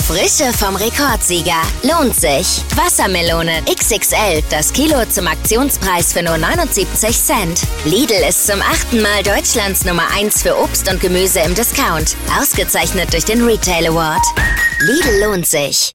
Frische vom Rekordsieger. Lohnt sich. Wassermelone XXL, das Kilo zum Aktionspreis für nur 79 Cent. Lidl ist zum 8. Mal Deutschlands Nummer 1 für Obst und Gemüse im Discount. Ausgezeichnet durch den Retail Award. Lidl lohnt sich.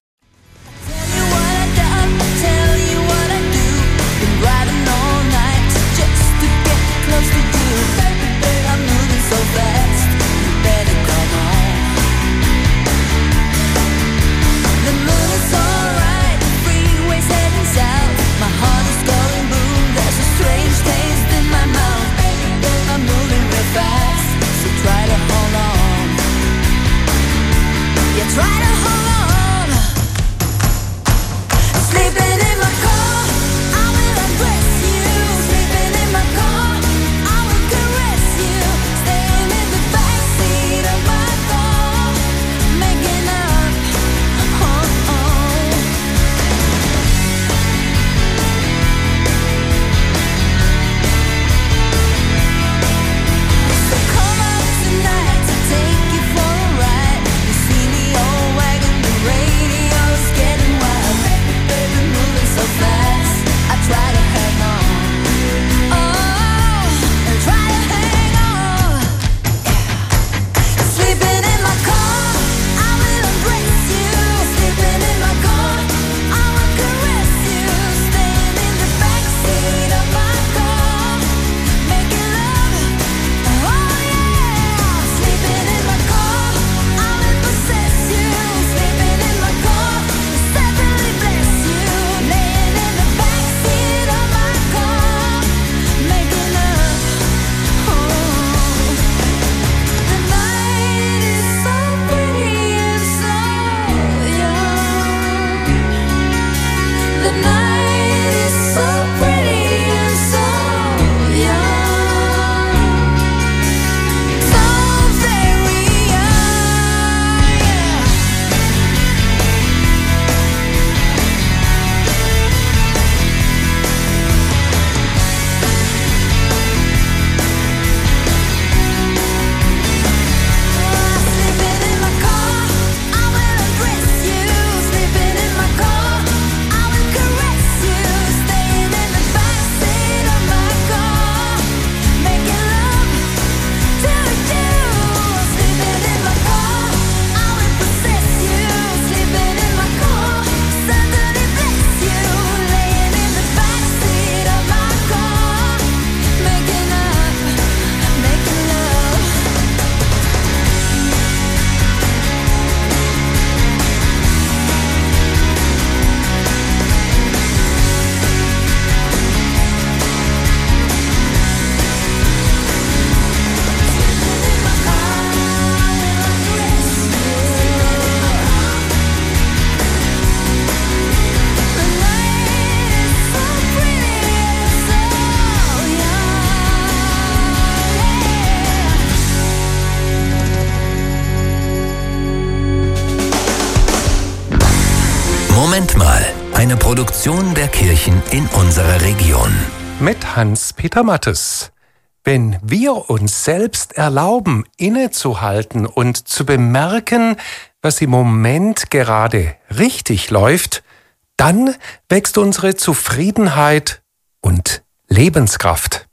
Moment mal, eine Produktion der Kirchen in unserer Region. Mit Hans-Peter Mattes. Wenn wir uns selbst erlauben, innezuhalten und zu bemerken, was im Moment gerade richtig läuft, dann wächst unsere Zufriedenheit und Lebenskraft.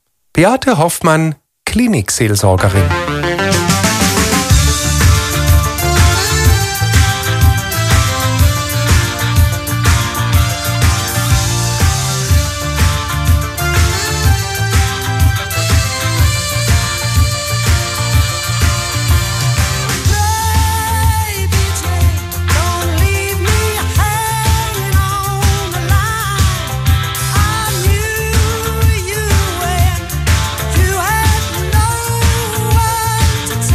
Beate Hoffmann, Klinikseelsorgerin. You had no one to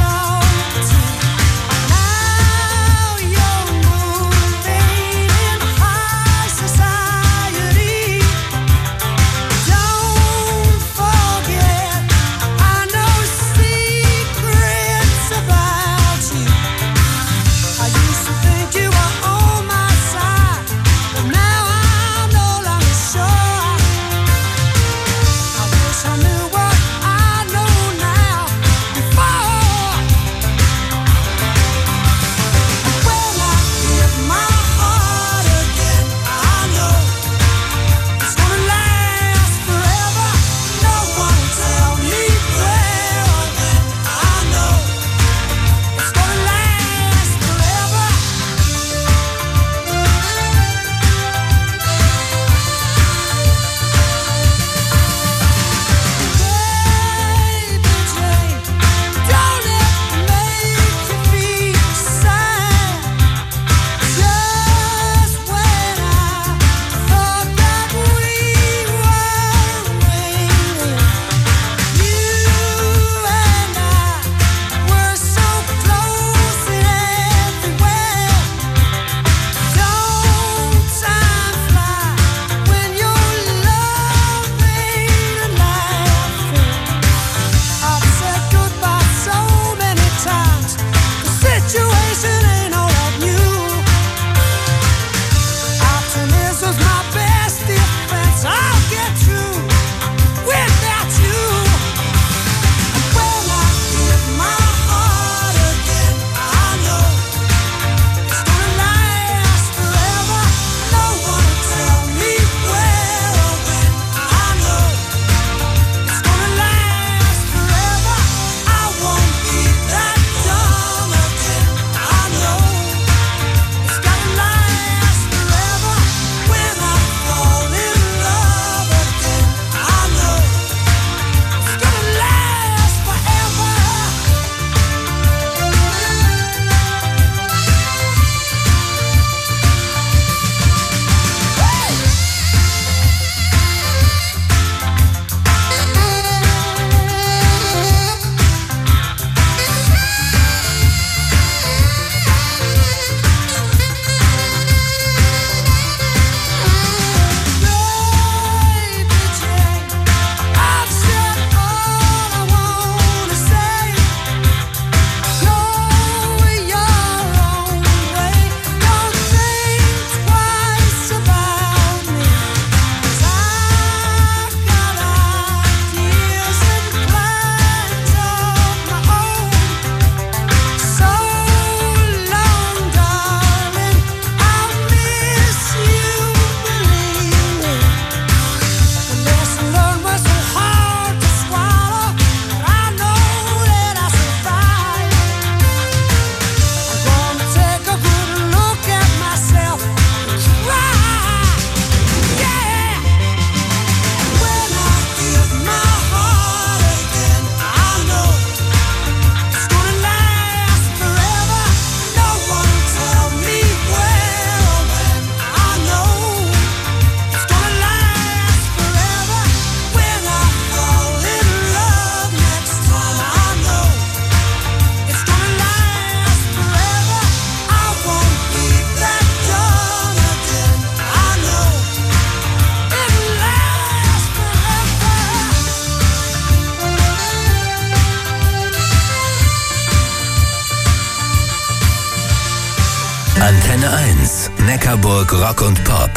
Antenne 1, Neckarburg Rock und Pop.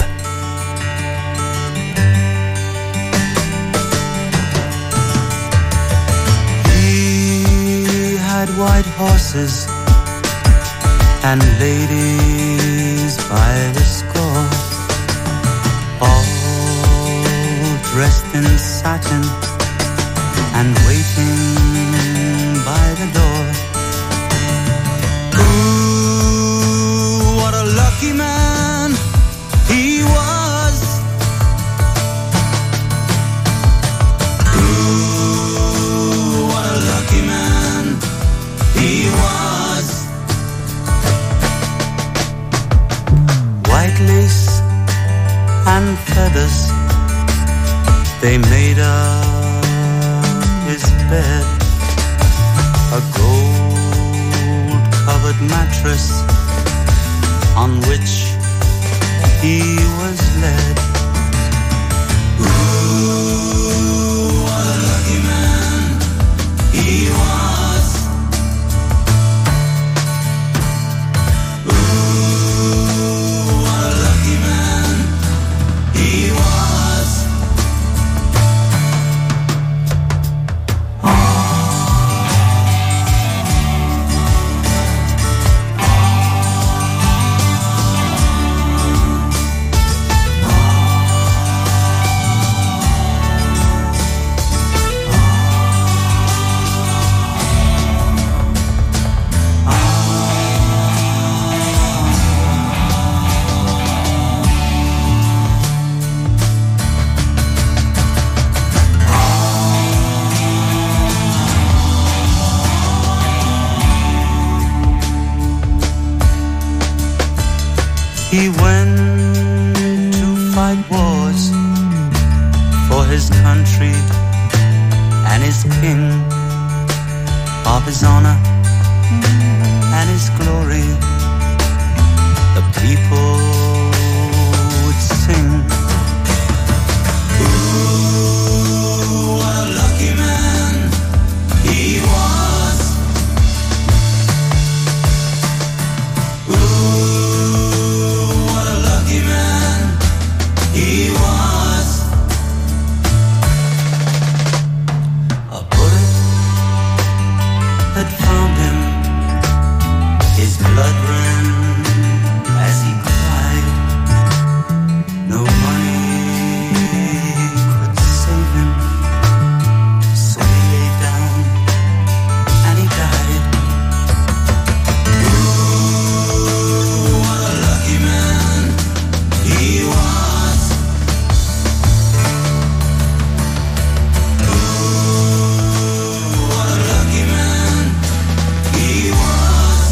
He had white horses and ladies by the score, all dressed in satin and waiting by the door. Ooh, what a lucky man he was. Ooh, what a lucky man he was. White lace and feathers, they made up his bed. A gold-covered mattress on which he was led. Ooh, what a lucky man he was. Ooh, what a lucky man he was. He went to fight wars for his country and his king, of his honor and his glory. The people would sing. Ooh, what a lucky man he was. Ooh, what a lucky man he was. A bullet had found him. His blood ran as he cried. No money could save him, so he lay down and he died. Ooh, what a lucky man he was. Ooh, what a lucky man he was.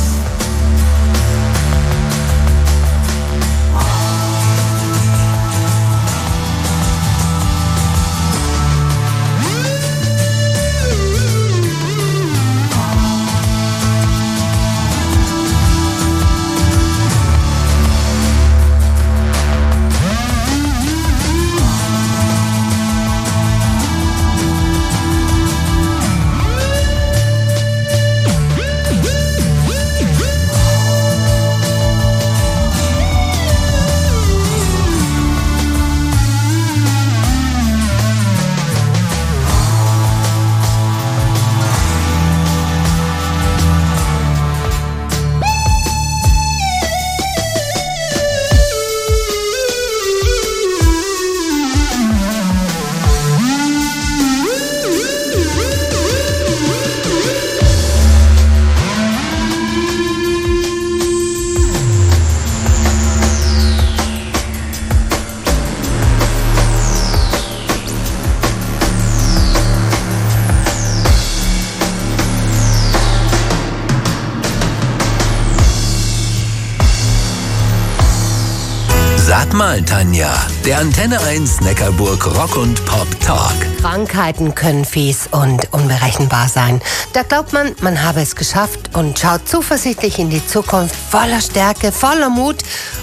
Sag mal, Tanja, der Antenne 1 Neckarburg Rock und Pop Talk. Krankheiten können fies und unberechenbar sein. Da glaubt man, man habe es geschafft und schaut zuversichtlich in die Zukunft voller Stärke, voller Mut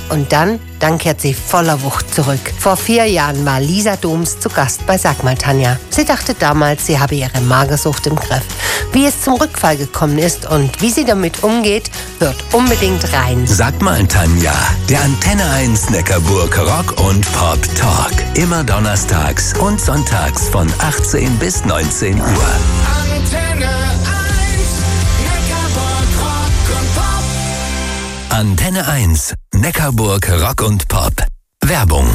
Und dann kehrt sie voller Wucht zurück. Vor 4 Jahren war Lisa Doms zu Gast bei Sag mal Tanja. Sie dachte damals, sie habe ihre Magersucht im Griff. Wie es zum Rückfall gekommen ist und wie sie damit umgeht, hört unbedingt rein. Sag mal Tanja, der Antenne 1 Neckarburg Rock und Pop Talk. Immer donnerstags und sonntags von 18 bis 19 Uhr. Antenne 1, Neckarburg, Rock und Pop. Antenne 1 Neckarburg Rock und Pop. Werbung.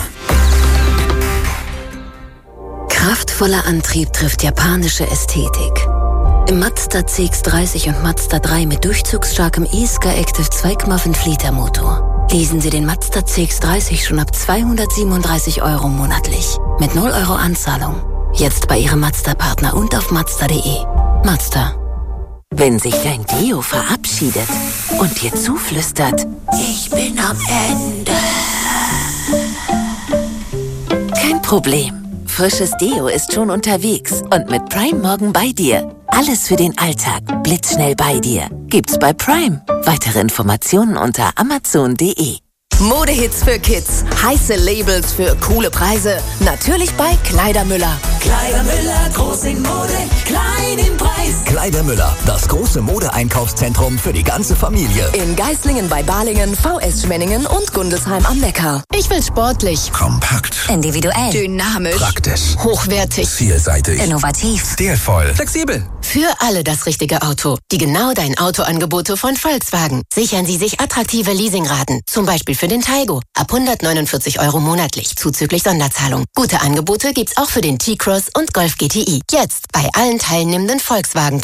Kraftvoller Antrieb trifft japanische Ästhetik. Im Mazda CX-30 und Mazda 3 mit durchzugsstarkem e-Sky Active 2,5 Liter Motor. Leasen Sie den Mazda CX-30 schon ab 237 € monatlich. Mit 0 € Anzahlung. Jetzt bei Ihrem Mazda-Partner und auf Mazda.de. Mazda. Wenn sich dein Deo verabschiedet und dir zuflüstert, ich bin am Ende. Kein Problem. Frisches Deo ist schon unterwegs und mit Prime morgen bei dir. Alles für den Alltag, blitzschnell bei dir. Gibt's bei Prime. Weitere Informationen unter amazon.de. Modehits für Kids, heiße Labels für coole Preise. Natürlich bei Kleidermüller. Kleidermüller, groß in Mode, klein im Preis. Kleidermüller, das große Modeeinkaufszentrum für die ganze Familie. In Geislingen bei Balingen, VS Schwenningen und Gundelsheim am Neckar. Ich will sportlich, Kompakt. Individuell. dynamisch, Praktisch. hochwertig, Vielseitig. Innovativ. Stilvoll. Flexibel. für alle das richtige Auto. Die Genau Dein Auto-Angebote von Volkswagen. Sichern Sie sich attraktive Leasingraten. Zum Beispiel für den Taygo. Ab 149 € monatlich, zuzüglich Sonderzahlung. Gute Angebote gibt's auch für den T-Cross und Golf GTI. Jetzt bei allen teilnehmenden Volkswagen